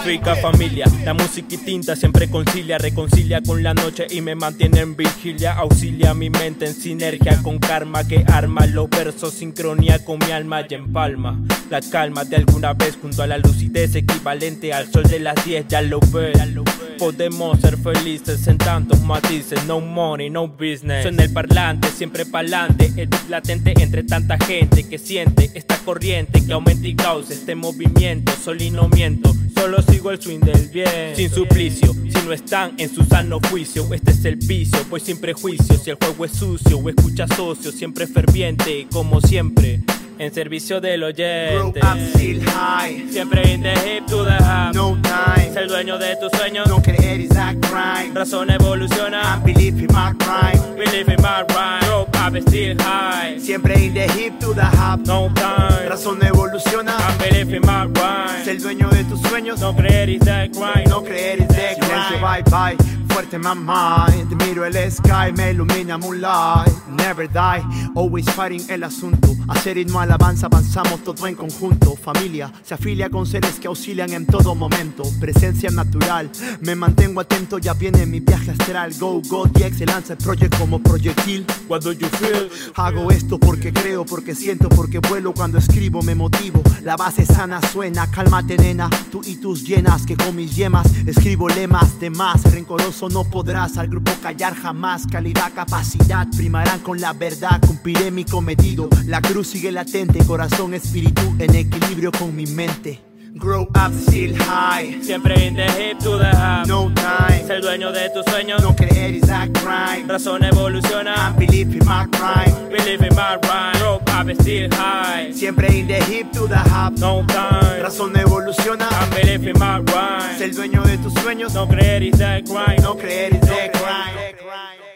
significa familia. La música y tinta siempre reconcilia con la noche y me mantiene en vigilia. Auxilia mi mente en sinergia con karma que arma los versos, sincronía con mi alma y empalma la calma de alguna vez junto a la lucidez equivalente al sol de las 10. Ya lo ves, podemos ser felices en tantos matices. No money, no business. Suena el parlante, siempre pa'lante. El beat latente entre tanta gente que siente esta corriente que aumenta y causa este movimiento. Sol y no miento, solo sigo el swing del bien. Sin suplicio, si no están en su sano juicio. Este es el vicio, voy sin prejuicio. Si el juego es sucio o escucha socio, siempre ferviente, como siempre, en servicio del oyente. Grow up, still high. Siempre in the hip to the hub. No time. Ser dueño de tus sueños. No creer is a crime. Razón evoluciona. I believe in my crime. Believe in my rhyme. Grow up, still high. Siempre in the hip to the hub. No time. Razón evoluciona. I believe in my rhyme. Ser dueño de tus sueños. No creer is the crime. No creer is the crime. Bye bye. Fuerte my mind. Miro el sky, me ilumina moonlight. Never die, always fighting el asunto. Hacer ritmo alabanza, avanzamos todo en conjunto. Familia se afilia con seres que auxilian en todo momento. Presencia natural, me mantengo atento. Ya viene mi viaje astral. Go, go, DX se lanza el proyecto como proyectil. What do you feel? Hago esto porque creo, porque siento, porque vuelo. Cuando escribo me motivo. La base sana suena, cálmate nena. Tú y tus llenas, que con mis yemas escribo lemas de más. Rencoroso no podrás al grupo callar jamás. Calidad, capacidad, primarán con la verdad. Cumpliré mi cometido. La cruz sigue latente, corazón, espíritu en equilibrio con mi mente. Grow up, still high. Siempre in the hip to the hub. No time. Ser dueño de tus sueños. No creer is a crime. Razón evoluciona. I believe in my crime. Believe in my rhyme. Grow up, still high. Siempre in the hip to the hub. No time. Razón evoluciona. I believe in my rhyme. Ser dueño de tus sueños. No creer is the crime. No creer is the crime.